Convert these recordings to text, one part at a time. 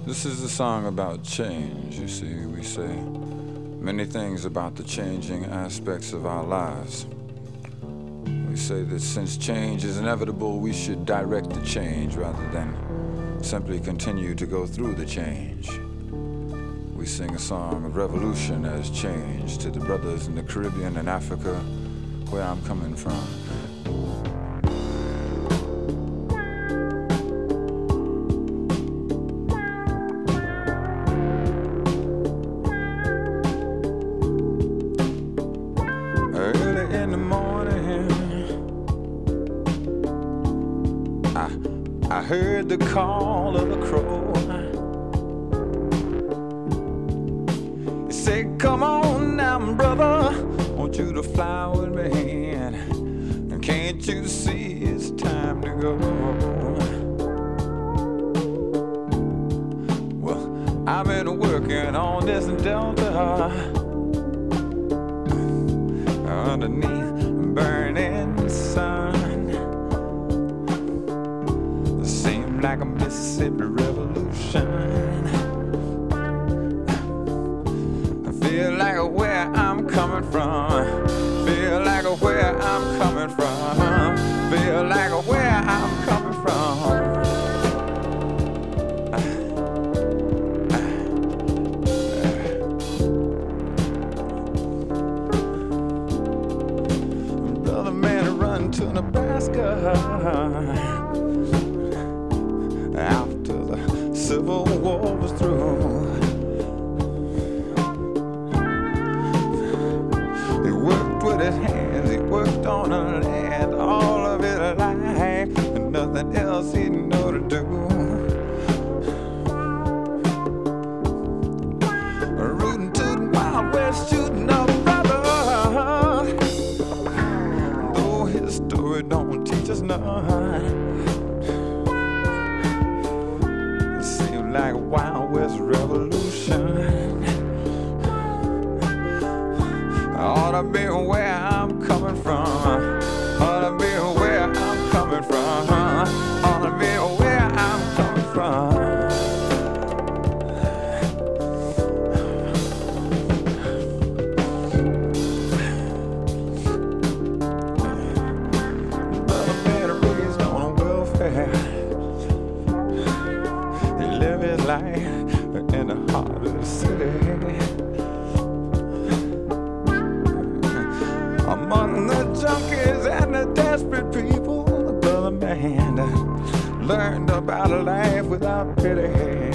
This is a song about change. You see, we say many things about the changing aspects of our lives. We say that since change is inevitable, we should direct the change rather than simply continue to go through the change. We sing a song of revolution as change to the brothers in the Caribbean and Africa, where I'm coming from. I heard the call of a crow. He said, come on now, brother, want you to fly with me. And can't you see it's time to go? Well, I've been working on this delta underneath burning sun. Like a Mississippi revolution. I feel like where I'm coming from. Feel like where I'm coming from. Feel like where I'm coming from. Brother man run to Nebraska. After the Civil War was through, he worked with his hands, he worked on the land all of his life, and nothing else he knew to do. Rooting to the Wild West, shooting up brothers, though his story don't teach us none. Like a Wild West revolution. I ought to be where I'm coming from. Ought to be where I'm coming from. Ought to be where I'm coming from. Brother man raised on welfare. Life in the heart of the city. Among the junkies and the desperate people, the brother man learned about a life without pity.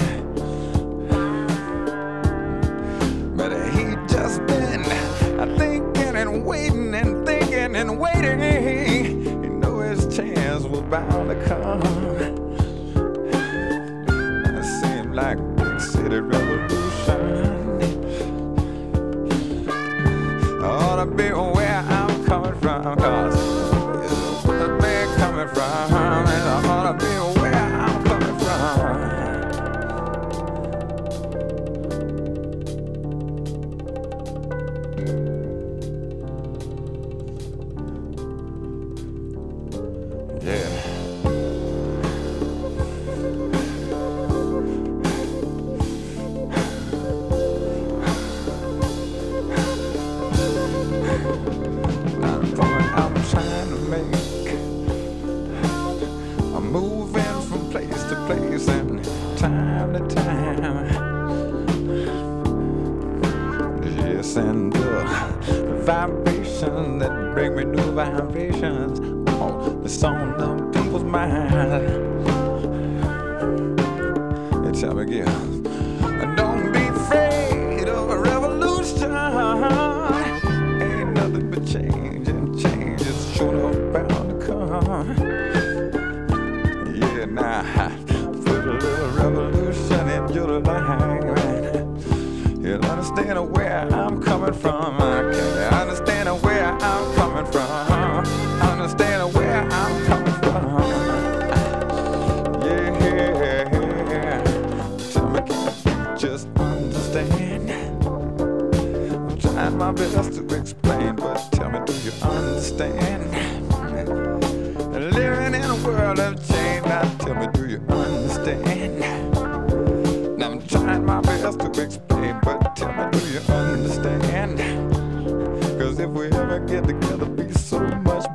But he just been thinking and waiting and thinking and waiting. He knew his chance was bound to come. Like a big city revolution. I ought to be where I'm coming from, cause it's where I'm coming from, and I ought to be where I'm coming from. Yeah. I'm moving from place to place and time to time. Yes, and the vibration that bring me new vibrations. Oh, it's on the people's mind. They tell me again, don't be afraid of a revolution. Ain't nothing but change, and change is sure enough bound to come. Yeah, now put a little revolution in your life. You'll understand where I'm coming from. I understand where I'm coming from. Understand where I'm coming from. Yeah, tell me, can you just understand? I'm trying my best to explain, but tell me, do you understand? Living in a world of change, now tell me, do you understand? Now time I get together be so much